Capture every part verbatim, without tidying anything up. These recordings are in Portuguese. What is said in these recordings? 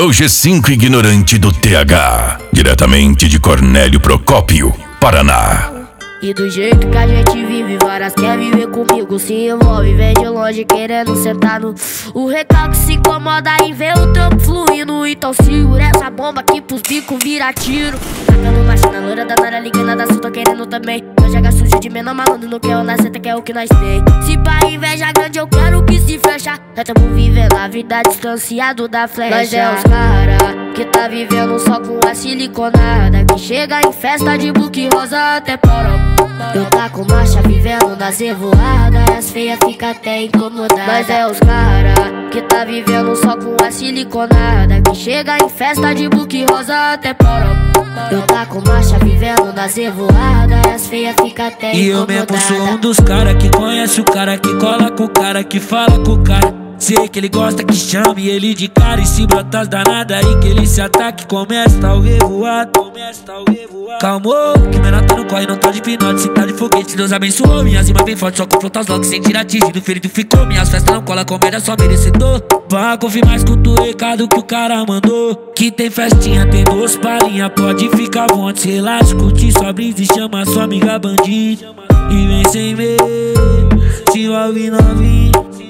do G cinco ignorante do T H, diretamente de Cornélio Procópio, Paraná. E do jeito que a gente vive, várias quer viver comigo, se envolve, vem de longe querendo sentar no... O recalque se incomoda e vê o trampo fluindo. Então segura essa bomba que pros bicos vira tiro. Tacando marcha na loira da nara, ligando da sul, tô querendo também. Eu joga sujo de menor malandro, não quer o na seta, que é o que nós tem. Se pra inveja grande eu quero que se fecha. Nós tamo vivendo a vida distanciado da flecha. Nós é os cara que tá vivendo só com a siliconada, que chega em festa de buque rosa até porão. Eu tá com marcha vivendo nas revoadas, as feias fica até incomodadas. Nós é os cara que tá vivendo só com a siliconada, que chega em festa de buque rosa até porão. Eu tá com marcha vivendo nas revoadas, as feias fica até e incomodadas. E eu mesmo sou um dos cara que conhece o cara, que cola com o cara, que fala com o cara. Sei que ele gosta que chame ele de cara, e se brotas danada aí que ele se ataque, começa o revoado, começa o revoado. Calmou, que menota não corre, não tá de pinote, se tá de foguete, Deus abençoou. Minhas rimas bem forte, só confronta os locks, sem tirar atingido, ferido ficou. Minhas festas não cola, comédia só merecedor. Pra confirmar, escuta o recado que o cara mandou, que tem festinha, tem duas palhinhas, pode ficar à vontade, relaxa, curte sua brisa e chama sua amiga bandida. E vem sem medo, se envolve novinho.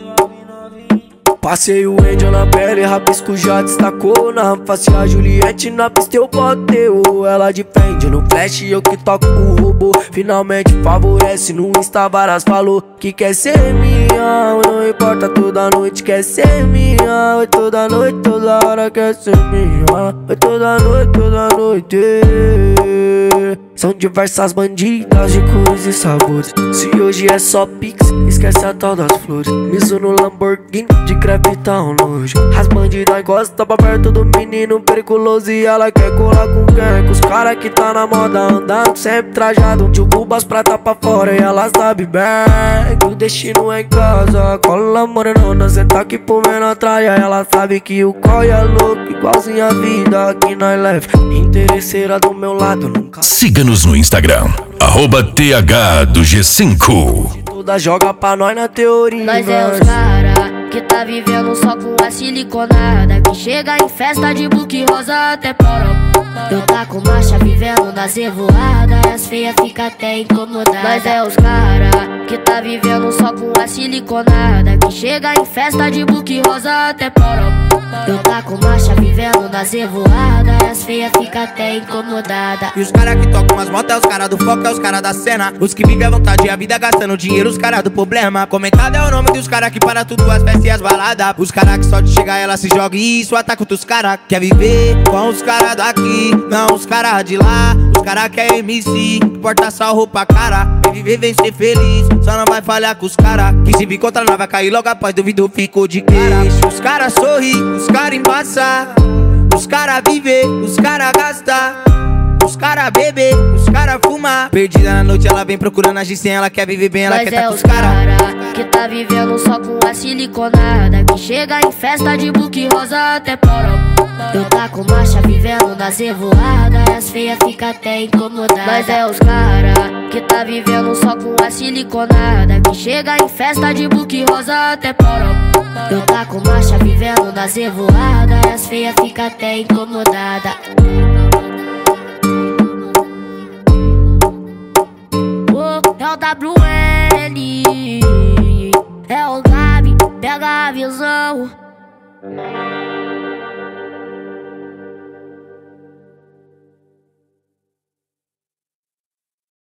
Passei o Angel na pele, rabisco já destacou. Na face a Juliette, na pista eu boteu. Ela de frente no flash, eu que toco o robô. Finalmente favorece, no Insta várias falou que quer ser minha. Não importa, toda noite quer ser minha. Oi, toda noite, toda hora quer ser minha. Oi, toda noite, toda noite. São diversas bandidas de cores e sabores. Se hoje é só pix, esquece a tal das flores. Miso no Lamborghini, de crepe tá um nojo. As bandidas gostam pra perto do menino periculoso, e ela quer colar com quem? Com os cara que tá na moda, andando sempre trajado. De cubas prata pra fora e ela sabe bem que o destino é em casa. Cola morenona, cê tá aqui por menor traia. Ela sabe que o coi é louco, igualzinho a vida que nós leva. Interesseira do meu lado, nunca. Siga-nos no Instagram, arroba T H do G cinco. Toda joga pra nós na teoria. Nós é os cara que tá vivendo só com a siliconada, que chega em festa de buque rosa até porão. Eu tá com marcha vivendo nas revoadas, as feias fica até incomodadas. Nós é os cara que tá vivendo só com a siliconada, que chega em festa de buque rosa até porão. Eu tá com marcha vivendo nas revoadas, as feias fica até incomodada. E os cara que tocam as motos é os cara do foco, é os cara da cena. Os que vivem à vontade e a vida gastando dinheiro, os cara do problema. Comentado é o nome dos cara que para tudo, as festas e as baladas. Os cara que só de chegar ela se joga e isso ataca outros cara. Quer viver com os cara daqui, não os cara de lá. Os cara que é M C, porta só roupa cara. Vem viver, vem ser feliz, só não vai falhar com os cara. Que se vir contra nós vai cair logo após, duvido ficou de cara. Os cara sorri, os cara embaça. Os cara viver, os cara gasta. Os cara bebe, os cara fuma. Perdida na noite ela vem procurando agir sem, ela quer viver bem, ela Nós quer é tá com os os cara cara que tá vivendo só com a siliconada, que chega em festa de buque rosa até porão. Eu tá com marcha vivendo nas revoadas, as feias fica até incomodadas. Nós é os cara que tá vivendo só com a siliconada, que chega em festa de buque rosa até porão. Eu tá com marcha vivendo nas revoadas, as feias fica até incomodada. É o W N, é o Gabi, pega a visão.